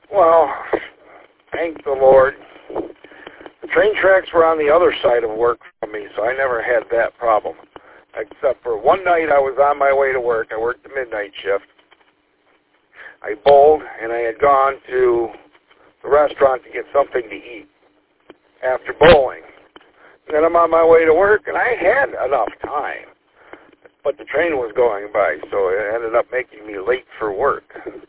Well, thank the Lord. The train tracks were on the other side of work from me, so I never had that problem. Except for one night I was on my way to work. I worked the midnight shift. I bowled, and I had gone to the restaurant to get something to eat after bowling. And then I'm on my way to work, and I had enough time. But the train was going by, so it ended up making me late for work.